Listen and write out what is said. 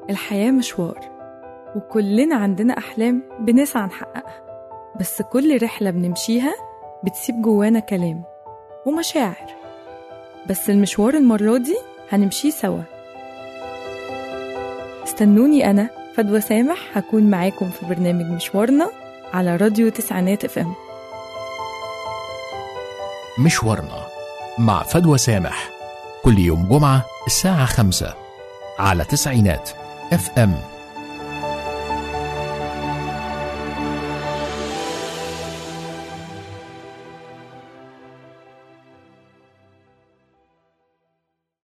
الحياة مشوار، وكلنا عندنا أحلام بنسعى نحققها، بس كل رحلة بنمشيها بتسيب جوانا كلام ومشاعر. بس المشوار المرة دي هنمشيه سوا. استنوني أنا فدوى سامح، هكون معاكم في برنامج مشوارنا على راديو تسعينات FM. مشوارنا مع فدوى سامح كل يوم جمعة الساعة 5 على تسعينات FM.